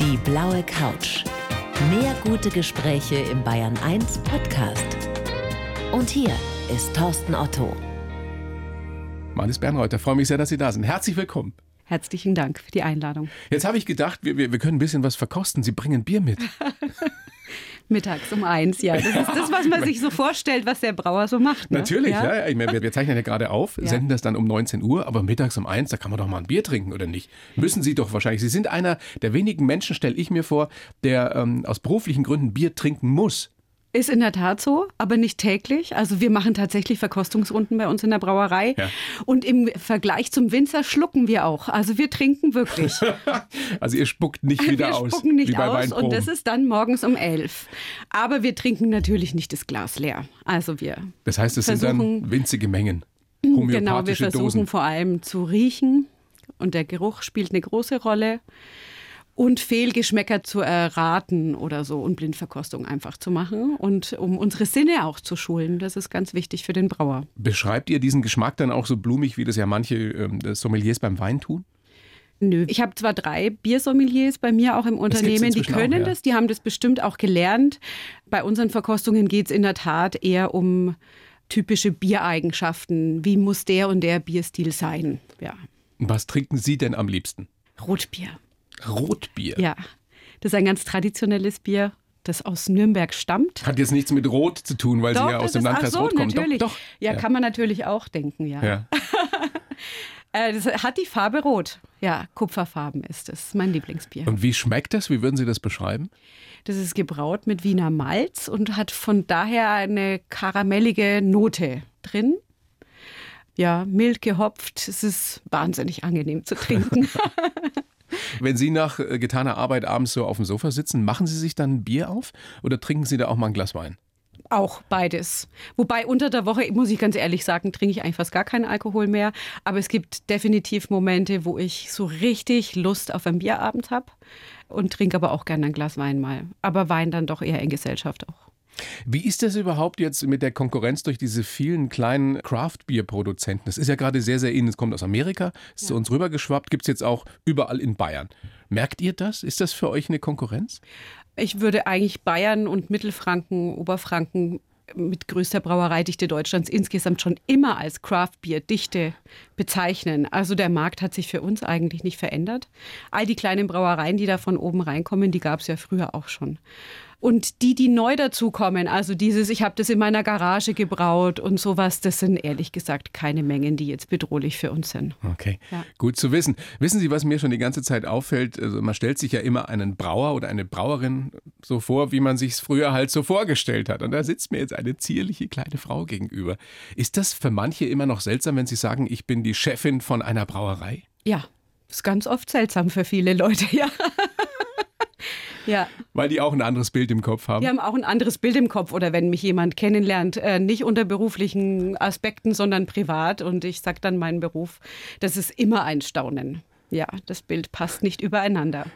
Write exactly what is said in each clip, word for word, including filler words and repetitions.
Die blaue Couch. Mehr gute Gespräche im Bayern eins Podcast. Und hier ist Thorsten Otto. Marlies Bernreuther, freue mich sehr, dass Sie da sind. Herzlich willkommen. Herzlichen Dank für die Einladung. Jetzt habe ich gedacht, wir, wir, wir können ein bisschen was verkosten. Sie bringen Bier mit. Mittags um eins, ja. Das ist das, was man sich so vorstellt, was der Brauer so macht. Ne? Natürlich, ja. ja. Ich meine, wir, wir zeichnen ja gerade auf, ja. senden das dann um neunzehn Uhr, aber mittags um eins, da kann man doch mal ein Bier trinken, oder nicht? Müssen Sie doch wahrscheinlich. Sie sind einer der wenigen Menschen, stelle ich mir vor, der ähm, aus beruflichen Gründen Bier trinken muss. Ist in der Tat so, aber nicht täglich. Also wir machen tatsächlich Verkostungsrunden bei uns in der Brauerei. Ja. Und im Vergleich zum Winzer schlucken wir auch. Also wir trinken wirklich. Also ihr spuckt nicht wieder wir aus. Wir spucken nicht wie bei aus Weinproben. Und das ist dann morgens um elf. Aber wir trinken natürlich nicht das Glas leer. Also wir Das heißt, es sind dann winzige Mengen, homöopathische Genau, wir versuchen Dosen. vor allem zu riechen. Und der Geruch spielt eine große Rolle. Und Fehlgeschmäcker zu erraten oder so und Blindverkostung einfach zu machen und um unsere Sinne auch zu schulen. Das ist ganz wichtig für den Brauer. Beschreibt ihr diesen Geschmack dann auch so blumig, wie das ja manche ähm, Sommeliers beim Wein tun? Nö, ich habe zwar drei Biersommeliers bei mir auch im Unternehmen, die können auch, ja. das, die haben das bestimmt auch gelernt. Bei unseren Verkostungen geht es in der Tat eher um typische Biereigenschaften. Wie muss der und der Bierstil sein? Ja. Was trinken Sie denn am liebsten? Rotbier. Rotbier? Ja, das ist ein ganz traditionelles Bier, das aus Nürnberg stammt. Hat jetzt nichts mit Rot zu tun, weil Doch, Sie ja aus dem ist, Landkreis ach so, Rot kommen. Natürlich. Doch, doch. Ja, Ja. kann man natürlich auch denken, ja. Ja. äh, das hat die Farbe Rot. Ja, kupferfarben ist es, mein Lieblingsbier. Und wie schmeckt das? Wie würden Sie das beschreiben? Das ist gebraut mit Wiener Malz und hat von daher eine karamellige Note drin. Ja, mild gehopft. Es ist wahnsinnig angenehm zu trinken. Wenn Sie nach äh, getaner Arbeit abends so auf dem Sofa sitzen, machen Sie sich dann ein Bier auf oder trinken Sie da auch mal ein Glas Wein? Auch beides. Wobei unter der Woche, muss ich ganz ehrlich sagen, trinke ich eigentlich fast gar keinen Alkohol mehr. Aber es gibt definitiv Momente, wo ich so richtig Lust auf einen Bierabend habe und trinke aber auch gerne ein Glas Wein mal. Aber Wein dann doch eher in Gesellschaft auch. Wie ist das überhaupt jetzt mit der Konkurrenz durch diese vielen kleinen Craft-Bier-Produzenten? Das ist ja gerade sehr, sehr in. Es kommt aus Amerika, ist ja. zu uns rübergeschwappt, gibt es jetzt auch überall in Bayern. Merkt ihr das? Ist das für euch eine Konkurrenz? Ich würde eigentlich Bayern und Mittelfranken, Oberfranken mit größter Brauereidichte Deutschlands insgesamt schon immer als Craft-Bier-Dichte bezeichnen. Also der Markt hat sich für uns eigentlich nicht verändert. All die kleinen Brauereien, die da von oben reinkommen, die gab es ja früher auch schon. Und die, die neu dazukommen, also dieses, ich habe das in meiner Garage gebraut und sowas, das sind ehrlich gesagt keine Mengen, die jetzt bedrohlich für uns sind. Okay, ja. Gut zu wissen. Wissen Sie, was mir schon die ganze Zeit auffällt? Also man stellt sich ja immer einen Brauer oder eine Brauerin so vor, wie man sich es früher halt so vorgestellt hat. Und da sitzt mir jetzt eine zierliche kleine Frau gegenüber. Ist das für manche immer noch seltsam, wenn Sie sagen, ich bin die Chefin von einer Brauerei? Ja, ist ganz oft seltsam für viele Leute, ja. Ja. Weil die auch ein anderes Bild im Kopf haben? Die haben auch ein anderes Bild im Kopf. Oder wenn mich jemand kennenlernt, äh, nicht unter beruflichen Aspekten, sondern privat. Und ich sage dann meinen Beruf, das ist immer ein Staunen. Ja, das Bild passt nicht übereinander.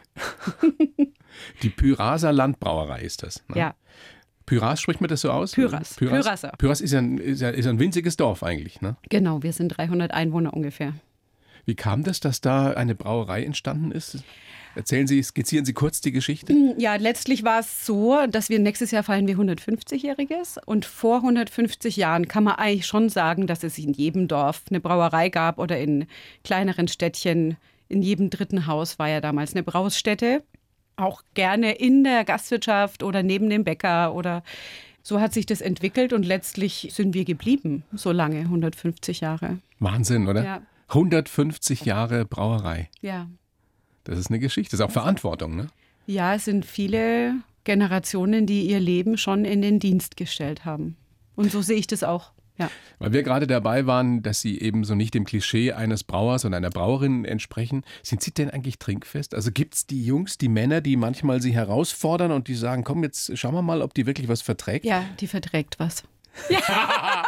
Die Pyraser Landbrauerei ist das, ne? Ja. Pyras, spricht man das so aus? Pyras. Pyras, Pyraser. Pyras ist, ja ein, ist, ja, ist ein winziges Dorf eigentlich, ne? Genau, wir sind dreihundert Einwohner ungefähr. Wie kam das, dass da eine Brauerei entstanden ist? Erzählen Sie, skizzieren Sie kurz die Geschichte. Ja, letztlich war es so, dass wir nächstes Jahr feiern wir hundertfünfzigjähriges. Und vor hundertfünfzig Jahren kann man eigentlich schon sagen, dass es in jedem Dorf eine Brauerei gab oder in kleineren Städtchen. In jedem dritten Haus war ja damals eine Braustätte. Auch gerne in der Gastwirtschaft oder neben dem Bäcker oder so hat sich das entwickelt und letztlich sind wir geblieben, so lange, hundertfünfzig Jahre. Wahnsinn, oder? Ja. hundertfünfzig Jahre Brauerei. Ja. Das ist eine Geschichte, das ist auch Verantwortung, ne? Ja, es sind viele Generationen, die ihr Leben schon in den Dienst gestellt haben. Und so sehe ich das auch. Ja. Weil wir gerade dabei waren, dass Sie eben so nicht dem Klischee eines Brauers und einer Brauerin entsprechen. Sind Sie denn eigentlich trinkfest? Also gibt es die Jungs, die Männer, die manchmal Sie herausfordern und die sagen, komm, jetzt schauen wir mal, ob die wirklich was verträgt? Ja, die verträgt was. Ja.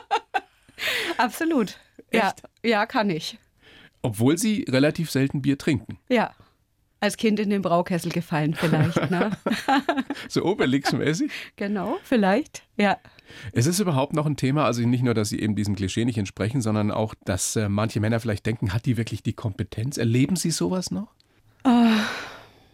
Absolut. Ja, Echt? ja, kann ich. Obwohl Sie relativ selten Bier trinken. Ja. Als Kind in den Braukessel gefallen vielleicht. Ne? So Obelix-mäßig? Genau, vielleicht, ja. Ist es überhaupt noch ein Thema, also nicht nur, dass Sie eben diesem Klischee nicht entsprechen, sondern auch, dass äh, manche Männer vielleicht denken, hat die wirklich die Kompetenz? Erleben Sie sowas noch? Oh,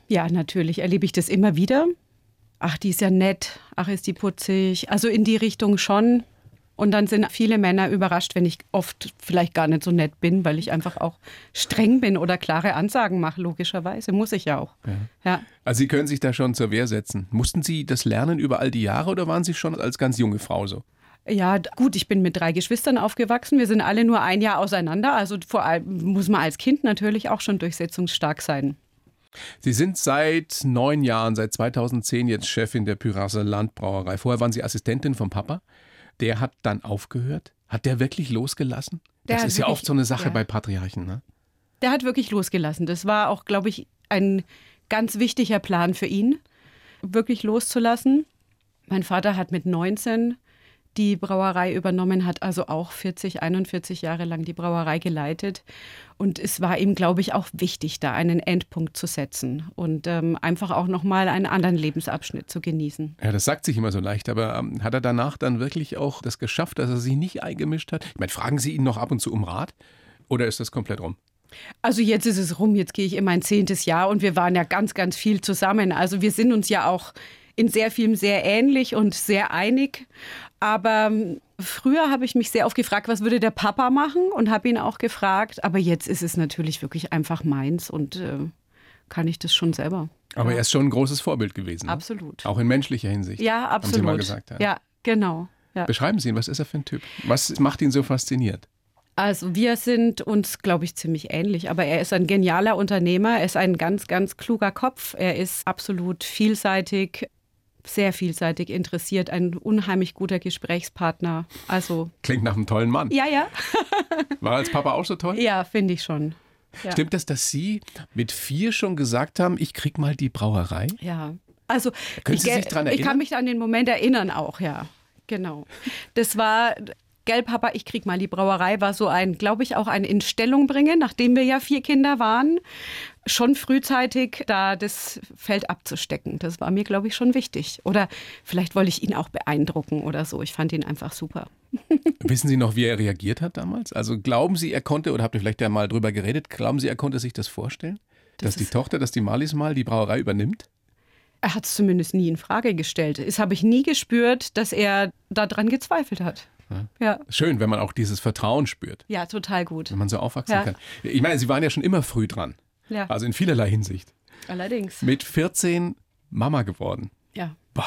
Ja, natürlich erlebe ich das immer wieder. Ach, die ist ja nett. Ach, ist die putzig. Also in die Richtung schon. Und dann sind viele Männer überrascht, wenn ich oft vielleicht gar nicht so nett bin, weil ich einfach auch streng bin oder klare Ansagen mache, logischerweise. Muss ich ja auch. Ja. Ja. Also Sie können sich da schon zur Wehr setzen. Mussten Sie das lernen über all die Jahre oder waren Sie schon als ganz junge Frau so? Ja, gut, ich bin mit drei Geschwistern aufgewachsen. Wir sind alle nur ein Jahr auseinander. Also vor allem muss man als Kind natürlich auch schon durchsetzungsstark sein. Sie sind seit neun Jahren, seit zweitausendzehn jetzt Chefin der Pyrasser Landbrauerei. Vorher waren Sie Assistentin vom Papa. Der hat dann aufgehört? Hat der wirklich losgelassen? Der das hat ist ja wirklich, oft so eine Sache ja. bei Patriarchen, ne? Der hat wirklich losgelassen. Das war auch, glaube ich, ein ganz wichtiger Plan für ihn, wirklich loszulassen. Mein Vater hat mit neunzehn die Brauerei übernommen, hat also auch vierzig, einundvierzig Jahre lang die Brauerei geleitet. Und es war ihm, glaube ich, auch wichtig, da einen Endpunkt zu setzen und ähm, einfach auch nochmal einen anderen Lebensabschnitt zu genießen. Ja, das sagt sich immer so leicht, aber ähm, hat er danach dann wirklich auch das geschafft, dass er sich nicht eingemischt hat? Ich meine, fragen Sie ihn noch ab und zu um Rat oder ist das komplett rum? Also jetzt ist es rum, jetzt gehe ich in mein zehntes Jahr und wir waren ja ganz, ganz viel zusammen. Also wir sind uns ja auch in sehr vielem sehr ähnlich und sehr einig. Aber früher habe ich mich sehr oft gefragt, was würde der Papa machen und habe ihn auch gefragt. Aber jetzt ist es natürlich wirklich einfach meins und äh, kann ich das schon selber. Aber ja. er ist schon ein großes Vorbild gewesen. Ne? Absolut. Auch in menschlicher Hinsicht. Ja, absolut. Haben Sie mal gesagt. Ja, ja genau. Ja. Beschreiben Sie ihn, was ist er für ein Typ? Was macht ihn so fasziniert? Also wir sind uns, glaube ich, ziemlich ähnlich. Aber er ist ein genialer Unternehmer. Er ist ein ganz, ganz kluger Kopf. Er ist absolut vielseitig. Sehr vielseitig interessiert, ein unheimlich guter Gesprächspartner. Also klingt nach einem tollen Mann. Ja, ja. War er als Papa auch so toll? Ja, finde ich schon. Ja. Stimmt das, dass Sie mit vier schon gesagt haben, ich krieg mal die Brauerei? Ja. Also Können ich, Sie sich daran erinnern? Ich kann mich an den Moment erinnern auch, ja. Genau. Das war, gell, Papa, ich krieg mal die Brauerei, war so ein, glaube ich, auch ein in Stellung bringen, nachdem wir ja vier Kinder waren. Schon frühzeitig da das Feld abzustecken. Das war mir, glaube ich, schon wichtig. Oder vielleicht wollte ich ihn auch beeindrucken oder so. Ich fand ihn einfach super. Wissen Sie noch, wie er reagiert hat damals? Also glauben Sie, er konnte, oder habt ihr vielleicht ja mal drüber geredet, glauben Sie, er konnte sich das vorstellen? Das dass die Tochter, dass die Marlies mal die Brauerei übernimmt? Er hat es zumindest nie in Frage gestellt. Das habe ich nie gespürt, dass er daran gezweifelt hat. Ja. Ja. Schön, wenn man auch dieses Vertrauen spürt. Ja, total gut. Wenn man so aufwachsen Ja. kann. Ich meine, Sie waren ja schon immer früh dran. Ja. Also in vielerlei Hinsicht. Allerdings. Mit vierzehn Mama geworden. Ja. Boah,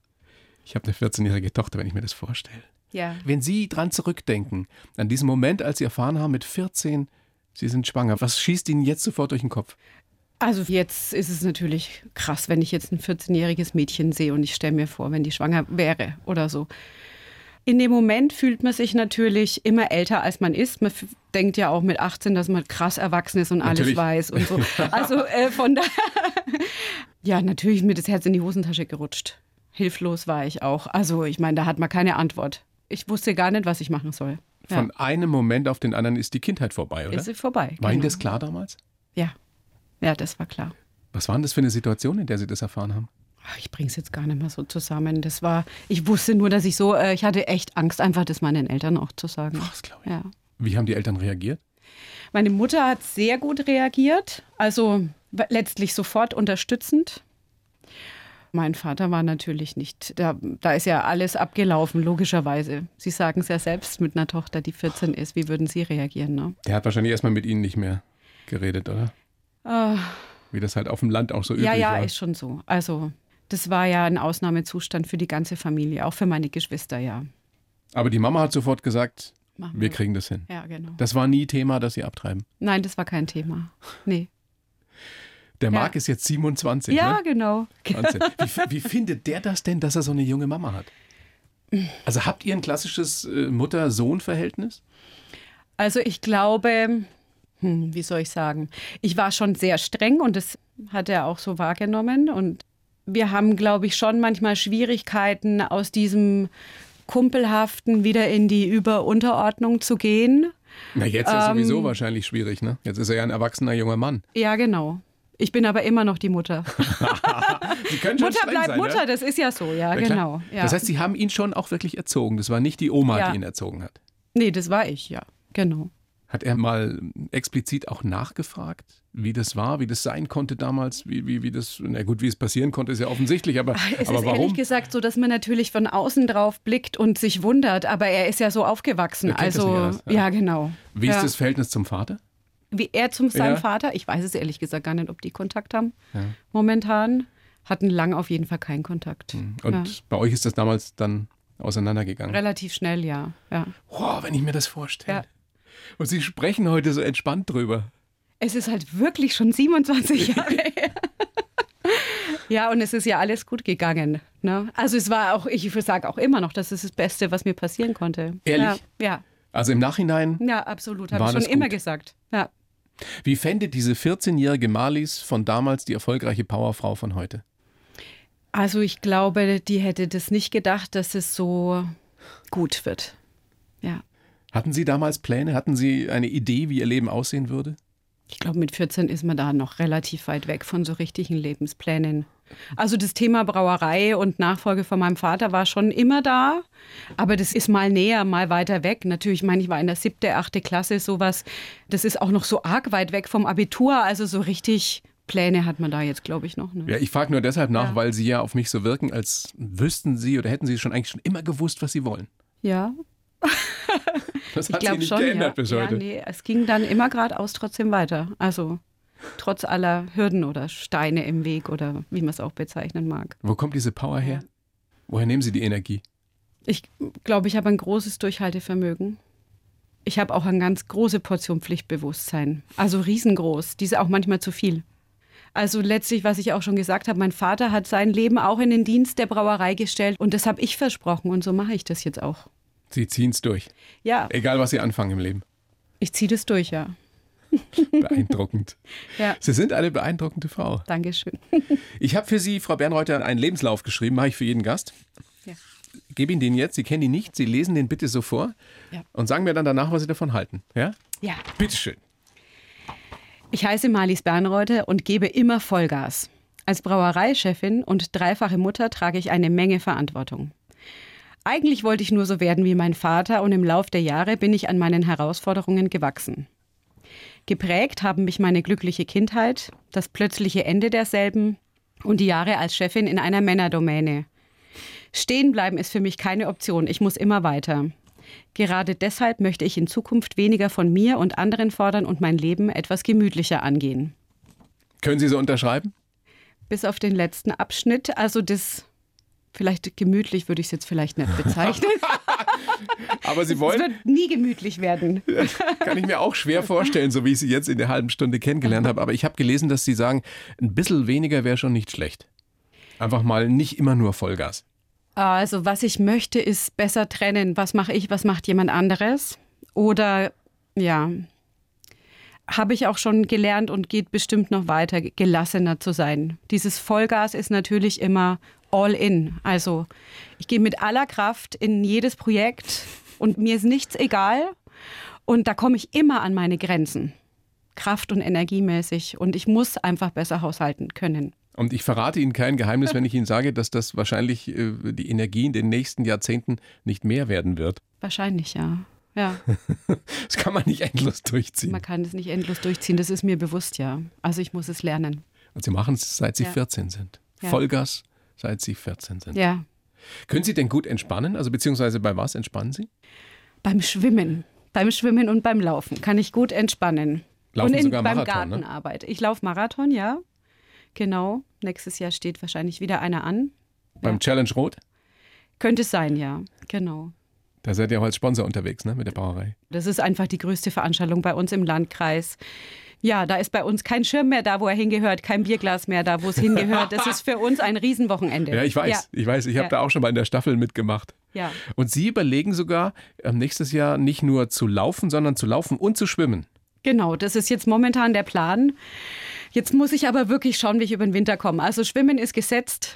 ich habe eine vierzehnjährige Tochter, wenn ich mir das vorstelle. Ja. Wenn Sie dran zurückdenken, an diesen Moment, als Sie erfahren haben, mit vierzehn, Sie sind schwanger, was schießt Ihnen jetzt sofort durch den Kopf? Also jetzt ist es natürlich krass, wenn ich jetzt ein vierzehnjähriges Mädchen sehe und ich stelle mir vor, wenn die schwanger wäre oder so. In dem Moment fühlt man sich natürlich immer älter, als man ist. Man f- denkt ja auch mit achtzehn, dass man krass erwachsen ist und Natürlich. alles weiß und so. Also äh, von daher, ja, natürlich ist mir das Herz in die Hosentasche gerutscht. Hilflos war ich auch. Also ich meine, da hat man keine Antwort. Ich wusste gar nicht, was ich machen soll. Ja. Von einem Moment auf den anderen ist die Kindheit vorbei, oder? Ist sie vorbei. War Ihnen genau. das klar damals? Ja. Ja, das war klar. Was war denn das für eine Situation, in der Sie das erfahren haben? Ach, ich bringe es jetzt gar nicht mehr so zusammen. Das war, ich wusste nur, dass ich so, äh, ich hatte echt Angst, einfach das meinen Eltern auch zu sagen. Boah, das glaube ich. Ja. Wie haben die Eltern reagiert? Meine Mutter hat sehr gut reagiert, also letztlich sofort unterstützend. Mein Vater war natürlich nicht, da, da ist ja alles abgelaufen, logischerweise. Sie sagen es ja selbst mit einer Tochter, die vierzehn ist. Wie würden Sie reagieren? Ne? Der hat wahrscheinlich erstmal mit Ihnen nicht mehr geredet, oder? Äh, Wie das halt auf dem Land auch so üblich ja, ja, war. ist schon so. Also das war ja ein Ausnahmezustand für die ganze Familie, auch für meine Geschwister, ja. Aber die Mama hat sofort gesagt, Machen wir kriegen das hin. Ja, genau. Das war nie Thema, dass Sie abtreiben. Nein, das war kein Thema. Nee. Der Ja. Marc ist jetzt siebenundzwanzig, Ja, ne? genau. Wahnsinn. Wie, wie findet der das denn, dass er so eine junge Mama hat? Also habt ihr ein klassisches äh, Mutter-Sohn-Verhältnis? Also ich glaube, hm, wie soll ich sagen, ich war schon sehr streng und das hat er auch so wahrgenommen. Und wir haben, glaube ich, schon manchmal Schwierigkeiten, aus diesem Kumpelhaften wieder in die Über-Unterordnung zu gehen. Na, jetzt ist Ähm, sowieso wahrscheinlich schwierig, ne? Jetzt ist er ja ein erwachsener junger Mann. Ja, genau. Ich bin aber immer noch die Mutter. Sie können schon Mutter streng bleibt sein, Mutter, ja? das ist ja so, ja, Na klar. genau. Ja. Das heißt, Sie haben ihn schon auch wirklich erzogen. Das war nicht die Oma, Ja. die ihn erzogen hat. Nee, das war ich, ja, genau. Hat er mal explizit auch nachgefragt, wie das war, wie das sein konnte damals, wie, wie, wie das, na gut, wie es passieren konnte, ist ja offensichtlich, aber, Es aber ist warum? ehrlich gesagt so, dass man natürlich von außen drauf blickt und sich wundert, aber er ist ja so aufgewachsen. Er kennt das Also, nicht anders, ja. ja, genau. Wie ja. ist das Verhältnis zum Vater? Wie er zum seinem Ja. Vater, ich weiß es ehrlich gesagt gar nicht, ob die Kontakt haben Ja. momentan, hatten lang auf jeden Fall keinen Kontakt. Und ja. bei euch ist das damals dann auseinandergegangen? Relativ schnell, ja. ja. Wow, wenn ich mir das vorstelle. Ja. Und Sie sprechen heute so entspannt drüber. Es ist halt wirklich schon siebenundzwanzig Jahre her. Ja, und es ist ja alles gut gegangen. Ne? Also es war auch, ich sage auch immer noch, das ist das Beste, was mir passieren konnte. Ehrlich? Ja, ja, Also im Nachhinein, ja absolut. Habe War ich schon das immer gut? gesagt. Ja. wie fände diese vierzehnjährige Marlies von damals die erfolgreiche Powerfrau von heute? Also ich glaube, die hätte das nicht gedacht, dass es so gut wird. Ja. Hatten Sie damals Pläne? Hatten Sie eine Idee, wie Ihr Leben aussehen würde? Ich glaube, mit vierzehn ist man da noch relativ weit weg von so richtigen Lebensplänen. Also das Thema Brauerei und Nachfolge von meinem Vater war schon immer da, aber das ist mal näher, mal weiter weg. Natürlich, ich meine, ich war in der siebte, achte Klasse, sowas. Das ist auch noch so arg weit weg vom Abitur, also so richtig Pläne hat man da jetzt, glaube ich, noch. Ne? Ja, ich frage nur deshalb nach, Ja. weil Sie ja auf mich so wirken, als wüssten Sie oder hätten Sie schon eigentlich schon immer gewusst, was Sie wollen. Ja, Das ich hat sich glaube nicht schon. geändert Ja. bis ja, heute. nee, es ging dann immer geradeaus trotzdem weiter. Also trotz aller Hürden oder Steine im Weg oder wie man es auch bezeichnen mag. Wo kommt diese Power her? Woher nehmen Sie die Energie? Ich glaube, ich habe ein großes Durchhaltevermögen. Ich habe auch eine ganz große Portion Pflichtbewusstsein. Also riesengroß. Diese auch manchmal zu viel. Also letztlich, was ich auch schon gesagt habe, mein Vater hat sein Leben auch in den Dienst der Brauerei gestellt und das habe ich versprochen und so mache ich das jetzt auch. Sie ziehen es durch. Ja, Egal, was Sie anfangen im Leben. ich ziehe das durch, ja. Beeindruckend. Ja, Sie sind eine beeindruckende Frau. Dankeschön. Ich habe für Sie, Frau Bernreuther, einen Lebenslauf geschrieben, mache ich für jeden Gast. Ja. Gebe Ihnen den jetzt, Sie kennen ihn nicht, Sie lesen den bitte so vor Ja. und sagen mir dann danach, was Sie davon halten. Ja? Ja. Bitteschön. Ich heiße Marlies Bernreuther und gebe immer Vollgas. Als Brauereichefin und dreifache Mutter trage ich eine Menge Verantwortung. Eigentlich wollte ich nur so werden wie mein Vater und im Lauf der Jahre bin ich an meinen Herausforderungen gewachsen. Geprägt haben mich meine glückliche Kindheit, das plötzliche Ende derselben und die Jahre als Chefin in einer Männerdomäne. Stehen bleiben ist für mich keine Option, ich muss immer weiter. Gerade deshalb möchte ich in Zukunft weniger von mir und anderen fordern und mein Leben etwas gemütlicher angehen. Können Sie so unterschreiben? Bis auf den letzten Abschnitt, also das, vielleicht gemütlich würde ich es jetzt vielleicht nicht bezeichnen. Aber Sie Es wollen, wird nie gemütlich werden. kann ich mir auch schwer vorstellen, so wie ich Sie jetzt in der halben Stunde kennengelernt habe. Aber ich habe gelesen, dass Sie sagen, ein bisschen weniger wäre schon nicht schlecht. Einfach mal nicht immer nur Vollgas. Also was ich möchte, ist besser trennen. Was mache ich, was macht jemand anderes? Oder ja, habe ich auch schon gelernt und geht bestimmt noch weiter, gelassener zu sein. Dieses Vollgas ist natürlich immer all in. Also ich gehe mit aller Kraft in jedes Projekt und mir ist nichts egal. Und da komme ich immer an meine Grenzen, kraft- und energiemäßig. Und ich muss einfach besser haushalten können. Und ich verrate Ihnen kein Geheimnis, wenn ich Ihnen sage, dass das wahrscheinlich äh, die Energie in den nächsten Jahrzehnten nicht mehr werden wird. Wahrscheinlich, ja. Ja, Das kann man nicht endlos durchziehen. man kann es nicht endlos durchziehen, das ist mir bewusst, ja. Also ich muss es lernen. Und Sie machen es, seit Sie Ja. vierzehn sind. Ja. Vollgas, seit Sie vierzehn sind. Ja, Können Sie denn gut entspannen? Also beziehungsweise bei was entspannen Sie? beim Schwimmen. Beim Schwimmen und beim Laufen kann ich gut entspannen. Laufen und in, sogar beim Marathon, ne? Gartenarbeit. Ich laufe Marathon, ja. Genau. Nächstes Jahr steht wahrscheinlich wieder einer an. Beim Challenge Rot? Könnte es sein, ja. Genau. Da seid ihr auch als Sponsor unterwegs, ne, mit der Brauerei. Das ist einfach die größte Veranstaltung bei uns im Landkreis. Ja, da ist bei uns kein Schirm mehr da, wo er hingehört, kein Bierglas mehr da, wo es hingehört. Das ist für uns ein Riesenwochenende. Ja, ich weiß, Ja. ich weiß, ich habe Ja. da auch schon mal in der Staffel mitgemacht. Ja. Und Sie überlegen sogar, ähm, nächstes Jahr nicht nur zu laufen, sondern zu laufen und zu schwimmen. Genau, das ist jetzt momentan der Plan. Jetzt muss ich aber wirklich schauen, wie ich über den Winter komme. Also Schwimmen ist gesetzt.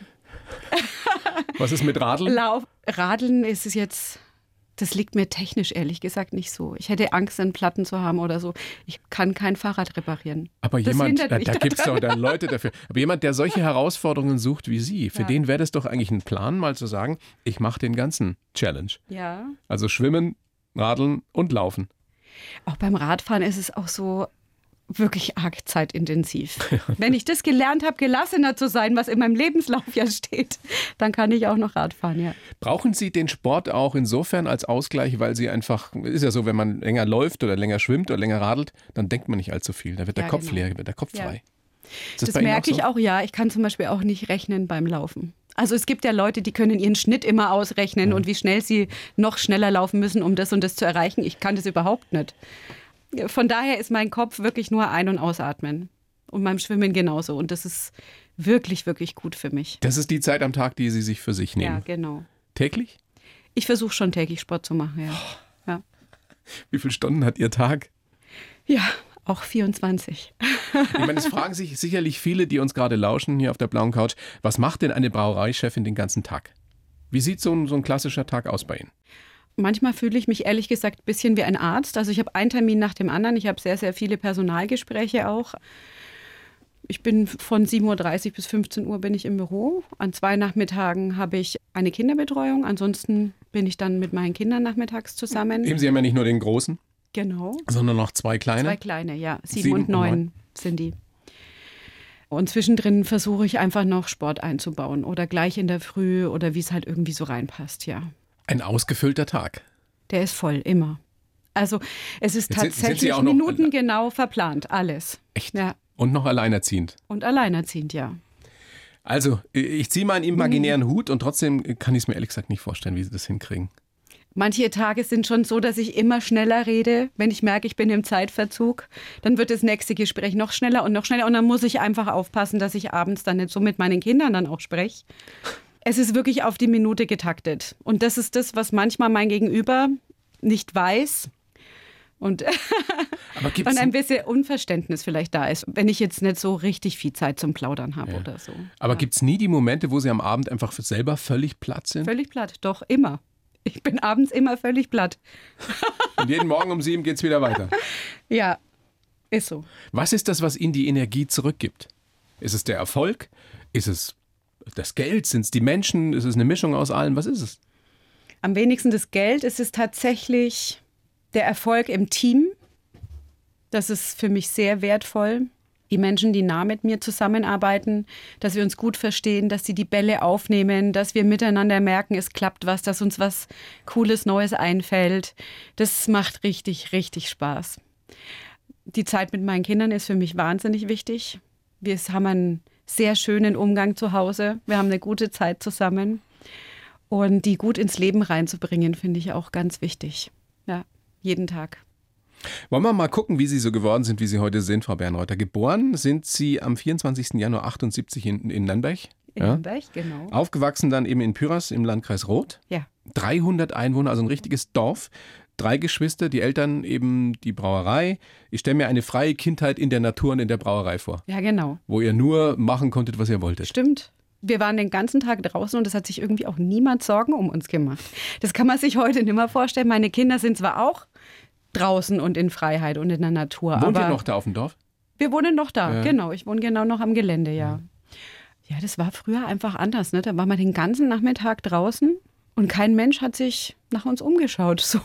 Was ist mit Radeln? Lauf, Radeln ist es jetzt, das liegt mir technisch ehrlich gesagt nicht so. Ich hätte Angst, einen Platten zu haben oder so. Ich kann kein Fahrrad reparieren. Aber Das jemand, hindert da, mich da gibt es daran. doch dann Leute dafür. Aber jemand, der solche Herausforderungen sucht wie Sie, für Ja. den wäre das doch eigentlich ein Plan, mal zu sagen, ich mache den ganzen Challenge. Ja. Also schwimmen, radeln und laufen. Auch beim Radfahren ist es auch so, wirklich arg zeitintensiv. Wenn ich das gelernt habe, gelassener zu sein, was in meinem Lebenslauf ja steht, dann kann ich auch noch Rad fahren, ja. Brauchen Sie den Sport auch insofern als Ausgleich, weil Sie einfach, ist ja so, wenn man länger läuft oder länger schwimmt oder länger radelt, dann denkt man nicht allzu viel. Da wird der Ja, Kopf genau. leer, wird der Kopf Ja. frei. Ist Das bei Ihnen merke auch ich so? auch, ja. Ich kann zum Beispiel auch nicht rechnen beim Laufen. Also es gibt ja Leute, die können ihren Schnitt immer ausrechnen und wie schnell sie noch schneller laufen müssen, um das und das zu erreichen. Ich kann das überhaupt nicht. Von daher ist mein Kopf wirklich nur ein- und ausatmen. Und beim Schwimmen genauso. Und das ist wirklich, wirklich gut für mich. Das ist die Zeit am Tag, die Sie sich für sich nehmen. Ja, genau. Täglich? Ich versuche schon täglich Sport zu machen, ja. Ja, Wie viele Stunden hat Ihr Tag? ja auch vierundzwanzig. Ich meine, es fragen sich sicherlich viele, die uns gerade lauschen hier auf der blauen Couch, was macht denn eine Brauereichefin den ganzen Tag? Wie sieht so ein, so ein klassischer Tag aus bei Ihnen? Manchmal fühle ich mich ehrlich gesagt ein bisschen wie ein Arzt. Also ich habe einen Termin nach dem anderen. Ich habe sehr, sehr viele Personalgespräche auch. Ich bin von sieben Uhr dreißig bis fünfzehn Uhr bin ich im Büro. An zwei Nachmittagen habe ich eine Kinderbetreuung. Ansonsten bin ich dann mit meinen Kindern nachmittags zusammen. Eben, Sie haben ja nicht nur den großen, Genau. sondern noch zwei kleine. Zwei kleine, ja. Sieben, Sieben und und neun neun. sind die. Und zwischendrin versuche ich einfach noch Sport einzubauen. Oder gleich in der Früh oder wie es halt irgendwie so reinpasst, ja. Ein ausgefüllter Tag. Der ist voll, immer. Also es ist Jetzt sind- sind Sie tatsächlich auch noch- minutengenau verplant, alles. Echt? Ja. Und noch alleinerziehend. Und alleinerziehend, ja. Also, ich ziehe mal einen imaginären Hut und trotzdem kann ich es mir ehrlich gesagt nicht vorstellen, wie Sie das hinkriegen. Manche Tage sind schon so, dass ich immer schneller rede. Wenn ich merke, ich bin im Zeitverzug, dann wird das nächste Gespräch noch schneller und noch schneller. Und dann muss ich einfach aufpassen, dass ich abends dann nicht so mit meinen Kindern dann auch spreche. Es ist wirklich auf die Minute getaktet. Und das ist das, was manchmal mein Gegenüber nicht weiß. Und, Aber gibt's und ein bisschen Unverständnis vielleicht da ist, wenn ich jetzt nicht so richtig viel Zeit zum Plaudern habe Ja. oder so. Aber Ja. gibt es nie die Momente, wo Sie am Abend einfach für selber völlig platt sind? Völlig platt, doch, immer. Ich bin abends immer völlig platt. Und jeden Morgen um sieben geht es wieder weiter. Ja, ist so. Was ist das, was Ihnen die Energie zurückgibt? Ist es der Erfolg? Ist es das Geld? Sind es die Menschen? Ist es eine Mischung aus allem? Was ist es? Am wenigsten das Geld ist es tatsächlich der Erfolg im Team. Das ist für mich sehr wertvoll. Die Menschen, die nah mit mir zusammenarbeiten, dass wir uns gut verstehen, dass sie die Bälle aufnehmen, dass wir miteinander merken, es klappt was, dass uns was Cooles, Neues einfällt. Das macht richtig, richtig Spaß. Die Zeit mit meinen Kindern ist für mich wahnsinnig wichtig. Wir haben einen sehr schönen Umgang zu Hause. Wir haben eine gute Zeit zusammen. Und die gut ins Leben reinzubringen, finde ich auch ganz wichtig. Ja, jeden Tag. Wollen wir mal gucken, wie Sie so geworden sind, wie Sie heute sind, Frau Bernreuther. Geboren sind Sie am vierundzwanzigsten Januar achtundsiebzig in, in Nürnberg. In Ja. Nürnberg, genau. Aufgewachsen dann eben in Pyras im Landkreis Roth. Ja, dreihundert Einwohner, also ein richtiges Dorf. Drei Geschwister, die Eltern eben die Brauerei. Ich stelle mir eine freie Kindheit in der Natur und in der Brauerei vor, ja, genau. wo ihr nur machen konntet, was ihr wolltet. Stimmt. Wir waren den ganzen Tag draußen und es hat sich irgendwie auch niemand Sorgen um uns gemacht. Das kann man sich heute nicht mehr vorstellen. Meine Kinder sind zwar auch draußen und in Freiheit und in der Natur, Wohnt aber ihr noch da auf dem Dorf? wir wohnen noch da. Ja. Genau, ich wohne genau noch am Gelände, ja. Ja, das war früher einfach anders. Ne? Da war man den ganzen Nachmittag draußen und kein Mensch hat sich nach uns umgeschaut. So.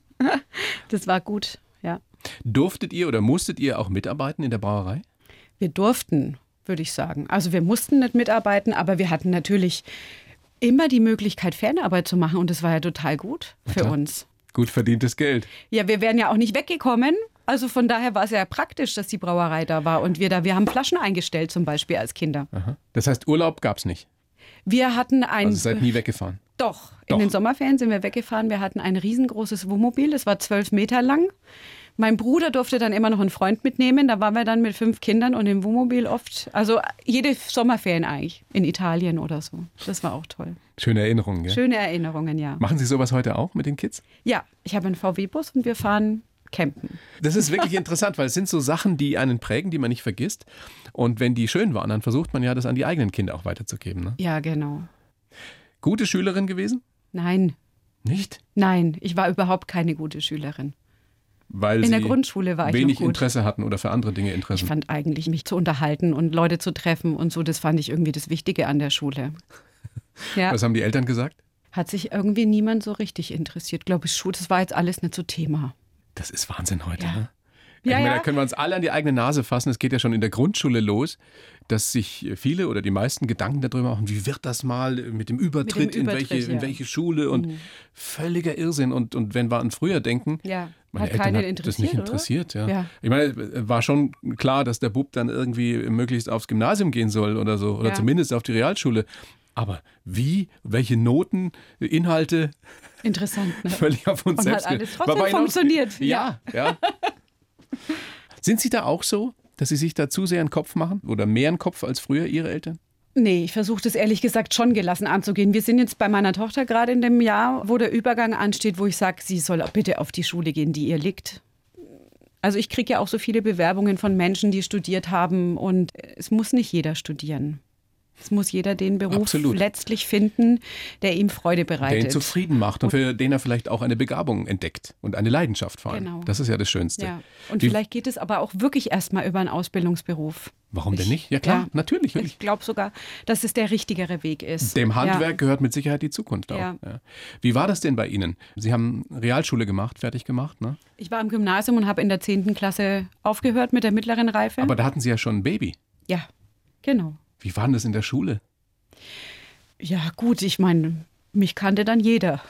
Das war gut, ja. Durftet ihr oder musstet ihr auch mitarbeiten in der Brauerei? Wir durften, würde ich sagen. Also wir mussten nicht mitarbeiten, aber wir hatten natürlich immer die Möglichkeit, Fernarbeit zu machen und das war ja total gut für klar. uns. Gut verdientes Geld. Ja, wir wären ja auch nicht weggekommen. Also von daher war es ja praktisch, dass die Brauerei da war und wir da, wir haben Flaschen eingestellt zum Beispiel als Kinder. Aha. Das heißt, Urlaub gab es nicht. Wir hatten ein... Also seid nie weggefahren. Doch, Doch. in den Sommerferien sind wir weggefahren. Wir hatten ein riesengroßes Wohnmobil, das war zwölf Meter lang. Mein Bruder durfte dann immer noch einen Freund mitnehmen. Da waren wir dann mit fünf Kindern und im Wohnmobil oft, also jede Sommerferien eigentlich, in Italien oder so. Das war auch toll. Schöne Erinnerungen, gell? Schöne Erinnerungen, ja. Machen Sie sowas heute auch mit den Kids? Ja, ich habe einen V W-Bus und wir fahren campen. Das ist wirklich interessant, weil es sind so Sachen, die einen prägen, die man nicht vergisst. Und wenn die schön waren, dann versucht man ja, das an die eigenen Kinder auch weiterzugeben. Ne? Ja, genau. Gute Schülerin gewesen? Nein, Nicht? nein, ich war überhaupt keine gute Schülerin. Weil In Sie der Grundschule war ich wenig noch gut. Interesse hatten oder für andere Dinge Ich Interesse. fand eigentlich, mich zu unterhalten und Leute zu treffen und so, das fand ich irgendwie das Wichtige an der Schule. Ja, Was haben die Eltern gesagt? hat sich irgendwie niemand so richtig interessiert. Glaube ich, schon, das war jetzt alles nicht so Thema. Das ist Wahnsinn heute. Ja. Ne? Ja, ich meine, ja. da können wir uns alle an die eigene Nase fassen. Es geht ja schon in der Grundschule los, dass sich viele oder die meisten Gedanken darüber machen, wie wird das mal mit dem Übertritt, Mit dem Übertritt, in, welche, ja. in welche Schule und Mhm. völliger Irrsinn. Und, und wenn wir an früher denken, Ja, meine hat Eltern keinen hat das nicht interessiert, interessiert. Ja. Ja. Ich meine, war schon klar, dass der Bub dann irgendwie möglichst aufs Gymnasium gehen soll oder so, oder Ja. zumindest auf die Realschule. Aber wie, welche Noten, Inhalte, Interessant, ne? völlig auf uns Und selbst. hat ge- alles trotzdem War bei Ihnen auch- funktioniert. Ja, ja. Sind Sie da auch so, dass Sie sich da zu sehr einen Kopf machen oder mehr einen Kopf als früher Ihre Eltern? Nee, ich versuche das ehrlich gesagt schon gelassen anzugehen. Wir sind jetzt bei meiner Tochter gerade in dem Jahr, wo der Übergang ansteht, wo ich sage, sie soll bitte auf die Schule gehen, die ihr liegt. Also ich kriege ja auch so viele Bewerbungen von Menschen, die studiert haben und es muss nicht jeder studieren. Es muss jeder den Beruf Absolut. letztlich finden, der ihm Freude Der bereitet. ihn zufrieden macht und für den er vielleicht auch eine Begabung entdeckt und eine Leidenschaft vor allem. Genau. Das ist ja das Schönste. Ja. Und Wie- vielleicht geht es aber auch wirklich erstmal über einen Ausbildungsberuf. Warum denn Ich- nicht? Ja klar, ja. natürlich. Ich glaube sogar, dass es der richtigere Weg ist. Dem Handwerk Ja. gehört mit Sicherheit die Zukunft auch. Ja. Ja. Wie war das denn bei Ihnen? Sie haben Realschule gemacht, fertig gemacht, ne? Ich war im Gymnasium und habe in der zehnten Klasse aufgehört mit der mittleren Reife. Aber da hatten Sie ja schon ein Baby. ja, genau. Wie war denn das in der Schule? Ja, gut, ich meine, mich kannte dann jeder.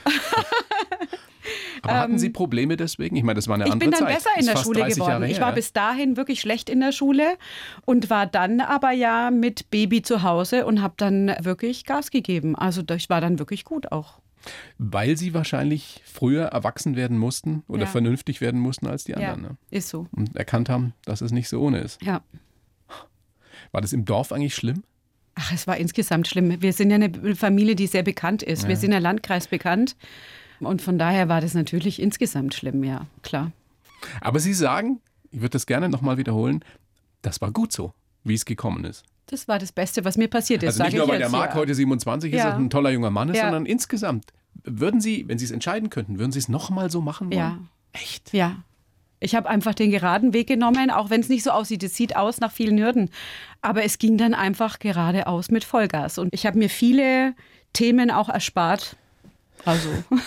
Aber hatten Sie Probleme deswegen? Ich meine, das war eine Ähm, Ich andere bin dann Zeit. besser in Ist der fast Schule dreißig geworden. Jahre Ich her, war ja. bis dahin wirklich schlecht in der Schule und war dann aber ja mit Baby zu Hause und habe dann wirklich Gas gegeben. Also ich war dann wirklich gut auch. Weil Sie wahrscheinlich früher erwachsen werden mussten oder Ja. vernünftig werden mussten als die anderen. Ne? Ist so. Und erkannt haben, dass es nicht so ohne ist. Ja. War das im Dorf eigentlich schlimm? Ach, es war insgesamt schlimm. Wir sind ja eine Familie, die sehr bekannt ist. Wir sind ja Landkreis bekannt. Und von daher war das natürlich insgesamt schlimm, ja, klar. Aber Sie sagen, ich würde das gerne nochmal wiederholen, das war gut so, wie es gekommen ist. Das war das Beste, was mir passiert ist. Also nicht sage nur, ich weil der jetzt, Marc ja. heute siebenundzwanzig ist Ja. und ein toller junger Mann ist, Ja. sondern insgesamt. Würden Sie, wenn Sie es entscheiden könnten, würden Sie es nochmal so machen wollen? Ja. Echt? Ja. Ich habe einfach den geraden Weg genommen, auch wenn es nicht so aussieht. Es sieht aus nach vielen Hürden. Aber es ging dann einfach geradeaus mit Vollgas. Und ich habe mir viele Themen auch erspart. Also,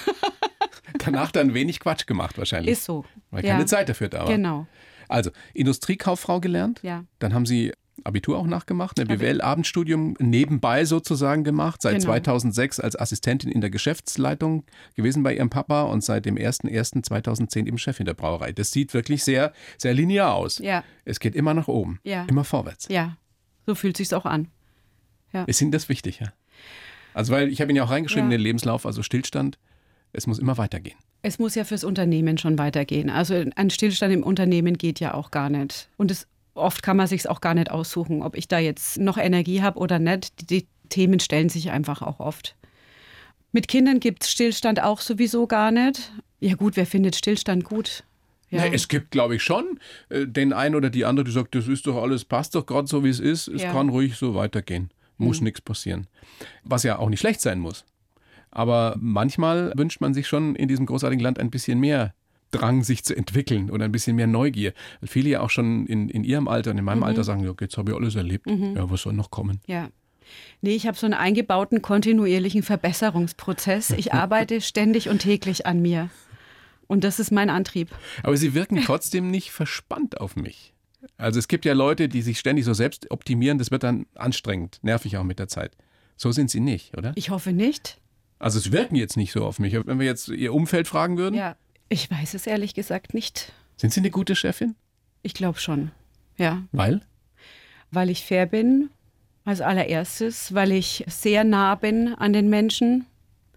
Danach dann wenig Quatsch gemacht wahrscheinlich. ist so. Weil Ja. keine Zeit dafür da war. Genau. Also, Industriekauffrau gelernt. Ja. Dann haben Sie Abitur auch nachgemacht, ein B W L-Abendstudium nebenbei sozusagen gemacht, seit Genau. zweitausendsechs als Assistentin in der Geschäftsleitung gewesen bei Ihrem Papa und seit dem ersten ersten zweitausendzehn eben Chefin der Brauerei. Das sieht wirklich sehr, sehr linear aus. Ja. Es geht immer nach oben, Ja. immer vorwärts. Ja, so fühlt sich's auch an. Ist Ihnen das wichtig? Ja? Also, weil ich habe Ihnen ja auch reingeschrieben Ja. in den Lebenslauf, also Stillstand, es muss immer weitergehen. Es muss ja fürs Unternehmen schon weitergehen. Also ein Stillstand im Unternehmen geht ja auch gar nicht. Und es, oft kann man sich auch gar nicht aussuchen, ob ich da jetzt noch Energie habe oder nicht. Die, die Themen stellen sich einfach auch oft. Mit Kindern gibt es Stillstand auch sowieso gar nicht. Ja gut, wer findet Stillstand gut? Ja. Ja, es gibt, glaube ich, schon äh, den einen oder die andere, die sagt, das ist doch alles, passt doch gerade so, wie es ist. Es Ja. kann ruhig so weitergehen. Muss Mhm. nichts passieren. Was ja auch nicht schlecht sein muss. Aber manchmal wünscht man sich schon in diesem großartigen Land ein bisschen mehr Drang, sich zu entwickeln oder ein bisschen mehr Neugier. Weil viele ja auch schon in, in ihrem Alter und in meinem Mhm. Alter sagen, ja, jetzt habe ich alles erlebt. Ja, was soll noch kommen? Ja. Nee, ich habe so einen eingebauten kontinuierlichen Verbesserungsprozess. Ich arbeite ständig und täglich an mir. Und das ist mein Antrieb. Aber sie wirken trotzdem nicht verspannt auf mich. Also es gibt ja Leute, die sich ständig so selbst optimieren, das wird dann anstrengend, nervig auch mit der Zeit. So sind sie nicht, oder? Ich hoffe nicht. Also es wirken jetzt nicht so auf mich. Wenn wir jetzt ihr Umfeld fragen würden, Ja. Ich weiß es ehrlich gesagt nicht. sind Sie eine gute Chefin? Ich glaube schon. Ja. Weil? Weil ich fair bin, als allererstes, weil ich sehr nah bin an den Menschen,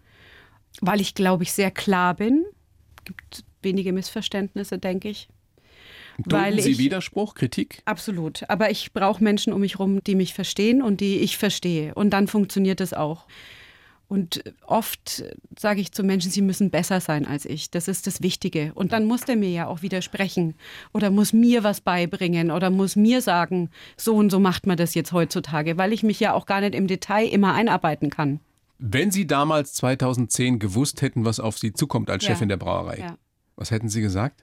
weil ich, glaube ich, sehr klar bin. Es gibt wenige Missverständnisse, denke ich. Weil Dulden Sie ich- Widerspruch, Kritik? Absolut. Aber ich brauche Menschen um mich herum, die mich verstehen und die ich verstehe. Und dann funktioniert es auch. Und oft sage ich zu Menschen, sie müssen besser sein als ich. Das ist das Wichtige. Und dann muss der mir ja auch widersprechen oder muss mir was beibringen oder muss mir sagen, so und so macht man das jetzt heutzutage, weil ich mich ja auch gar nicht im Detail immer einarbeiten kann. Wenn Sie damals zweitausendzehn gewusst hätten, was auf Sie zukommt als Ja. Chefin der Brauerei, Ja. was hätten Sie gesagt?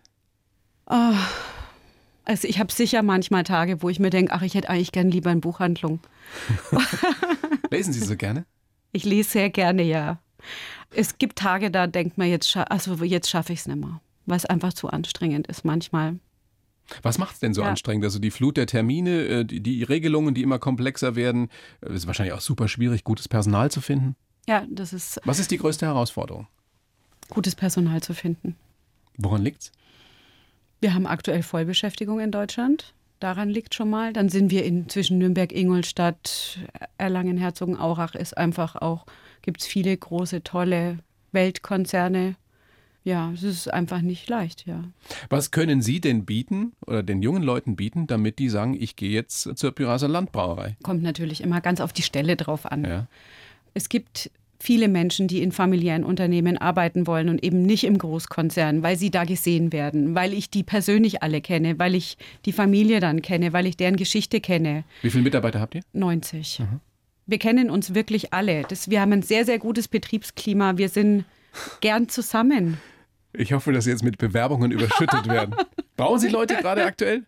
Also ich habe sicher manchmal Tage, wo ich mir denke, ach, ich hätte eigentlich gern lieber eine Buchhandlung. Lesen Sie so gerne? Ich lese sehr gerne, ja. Es gibt Tage, da denkt man, jetzt, scha also jetzt schaffe ich es nicht mehr, weil es einfach zu anstrengend ist manchmal. Was macht es denn so Ja. anstrengend? Also die Flut der Termine, die, die Regelungen, die immer komplexer werden. Es ist wahrscheinlich auch super schwierig, gutes Personal zu finden. Ja, das ist Was ist die größte Herausforderung? gutes Personal zu finden. Woran liegt's? Wir haben aktuell Vollbeschäftigung in Deutschland. Daran liegt schon mal. Dann sind wir in zwischen Nürnberg, Ingolstadt, Erlangen, Herzogenaurach ist einfach auch, gibt es viele große, tolle Weltkonzerne. Ja, es ist einfach nicht leicht, ja. Was können Sie denn bieten oder den jungen Leuten bieten, damit die sagen, ich gehe jetzt zur Pyraser Landbrauerei? Kommt natürlich immer ganz auf die Stelle drauf an. Ja. Es gibt viele Menschen, die in familiären Unternehmen arbeiten wollen und eben nicht im Großkonzern, weil sie da gesehen werden, weil ich die persönlich alle kenne, weil ich die Familie dann kenne, weil ich deren Geschichte kenne. Wie viele Mitarbeiter habt ihr? neunzig. Wir kennen uns wirklich alle. Das, wir haben ein sehr, sehr gutes Betriebsklima. Wir sind gern zusammen. Ich hoffe, dass Sie jetzt mit Bewerbungen überschüttet werden. Brauchen Sie Leute gerade aktuell?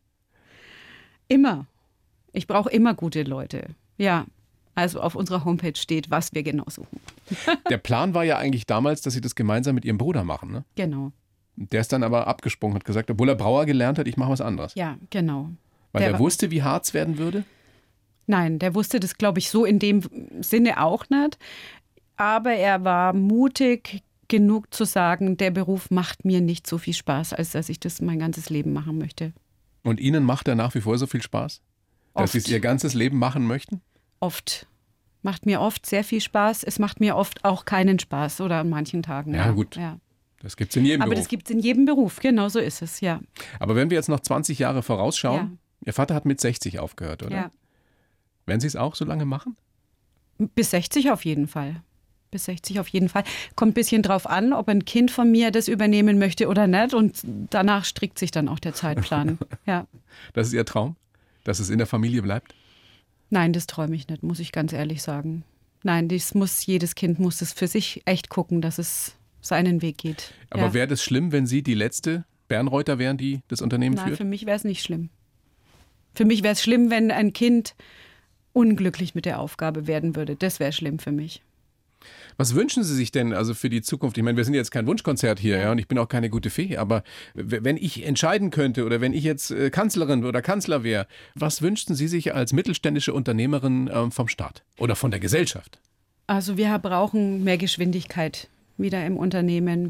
Immer. Ich brauche immer gute Leute. Ja. Also auf unserer Homepage steht, was wir genau suchen. Der Plan war ja eigentlich damals, dass Sie das gemeinsam mit Ihrem Bruder machen. Ne? Genau. Der ist dann aber abgesprungen, hat gesagt, obwohl er Brauer gelernt hat, ich mache was anderes. Ja, genau. Weil Der er war- wusste, wie hart es werden würde? Nein, der wusste das, glaube ich, so in dem Sinne auch nicht. Aber er war mutig genug zu sagen, der Beruf macht mir nicht so viel Spaß, als dass ich das mein ganzes Leben machen möchte. Und Ihnen macht er nach wie vor so viel Spaß? Dass Oft. Sie es Ihr ganzes Leben machen möchten? Oft. Macht mir oft sehr viel Spaß. Es macht mir oft auch keinen Spaß oder an manchen Tagen. Ja, gut. Ja. Das gibt es in jedem Aber Beruf. das gibt es in jedem Beruf. Genau so ist es, ja. Aber wenn wir jetzt noch zwanzig Jahre vorausschauen, Ja. Ihr Vater hat mit sechzig aufgehört, oder? ja. Werden Sie es auch so lange machen? Bis sechzig auf jeden Fall. Bis sechzig auf jeden Fall. Kommt ein bisschen drauf an, ob ein Kind von mir das übernehmen möchte oder nicht. Und danach strickt sich dann auch der Zeitplan. Ja. Das ist Ihr Traum? Dass es in der Familie bleibt? Nein, das träume ich nicht, muss ich ganz ehrlich sagen. Nein, das muss, jedes Kind muss es für sich echt gucken, dass es seinen Weg geht. Aber ja. wäre das schlimm, wenn Sie die letzte Bernreuther wären, die das Unternehmen Nein, führt? für mich wäre es nicht schlimm. Für mich wäre es schlimm, wenn ein Kind unglücklich mit der Aufgabe werden würde. Das wäre schlimm für mich. Was wünschen Sie sich denn also für die Zukunft? Ich meine, wir sind jetzt kein Wunschkonzert hier, ja, und ich bin auch keine gute Fee, aber w- wenn ich entscheiden könnte oder wenn ich jetzt äh, Kanzlerin oder Kanzler wäre, was wünschten Sie sich als mittelständische Unternehmerin ähm, vom Staat oder von der Gesellschaft? Also wir brauchen mehr Geschwindigkeit wieder im Unternehmen.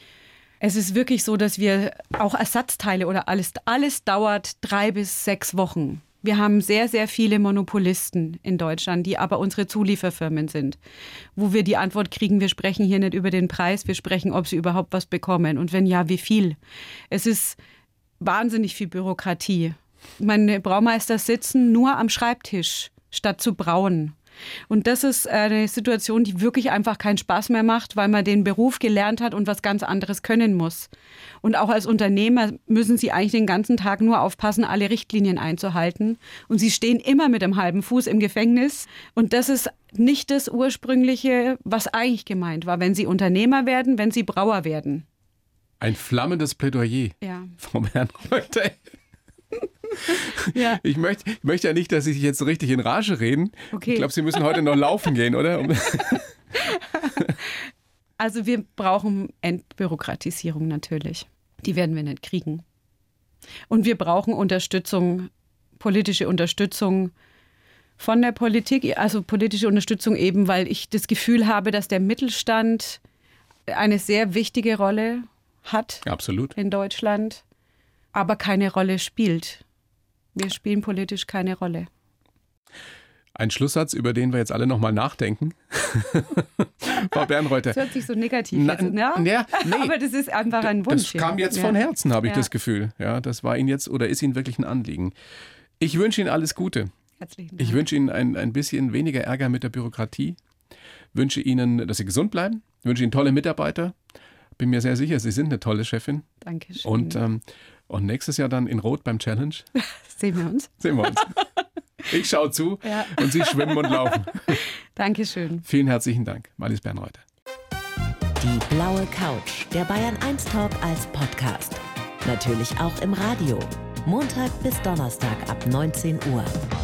Es ist wirklich so, dass wir auch Ersatzteile oder alles, alles dauert drei bis sechs Wochen. Wir haben sehr, sehr viele Monopolisten in Deutschland, die aber unsere Zulieferfirmen sind, wo wir die Antwort kriegen, wir sprechen hier nicht über den Preis, wir sprechen, ob sie überhaupt was bekommen und wenn ja, wie viel. Es ist wahnsinnig viel Bürokratie. Meine Braumeister sitzen nur am Schreibtisch, statt zu brauen. Und das ist eine Situation, die wirklich einfach keinen Spaß mehr macht, weil man den Beruf gelernt hat und was ganz anderes können muss. Und auch als Unternehmer müssen Sie eigentlich den ganzen Tag nur aufpassen, alle Richtlinien einzuhalten. Und Sie stehen immer mit dem halben Fuß im Gefängnis. Und das ist nicht das Ursprüngliche, was eigentlich gemeint war, wenn Sie Unternehmer werden, wenn Sie Brauer werden. Ein flammendes Plädoyer, Ja. Frau Bernreuther. Ja. Ich möchte, ich möchte ja nicht, dass Sie sich jetzt so richtig in Rage reden. Okay. Ich glaube, Sie müssen heute noch laufen gehen, oder? Um- Also wir brauchen Entbürokratisierung natürlich. Die werden wir nicht kriegen. Und wir brauchen Unterstützung, politische Unterstützung von der Politik, also politische Unterstützung eben, weil ich das Gefühl habe, dass der Mittelstand eine sehr wichtige Rolle hat Absolut. in Deutschland, aber keine Rolle spielt. Wir spielen politisch keine Rolle. Ein Schlusssatz, über den wir jetzt alle nochmal nachdenken. Frau Bernreuther. Das hört sich so negativ Na, jetzt an, ja? ja, nee. Aber das ist einfach ein Wunsch. Das kam jetzt ja. von Herzen, habe ich Ja. das Gefühl. Ja, das war Ihnen jetzt oder ist Ihnen wirklich ein Anliegen. Ich wünsche Ihnen alles Gute. Herzlichen Dank. Ich wünsche Ihnen ein, ein bisschen weniger Ärger mit der Bürokratie. Wünsche Ihnen, dass Sie gesund bleiben. Wünsche Ihnen tolle Mitarbeiter. Bin mir sehr sicher, Sie sind eine tolle Chefin. Dankeschön. Und, ähm, und nächstes Jahr dann in Rot beim Challenge. Sehen wir uns. Sehen wir uns. Ich schaue zu Ja. und Sie schwimmen und laufen. Dankeschön. Vielen herzlichen Dank, Marlies Bernreuther. Die blaue Couch, der Bayern eins Talk als Podcast. Natürlich auch im Radio. Montag bis Donnerstag ab neunzehn Uhr.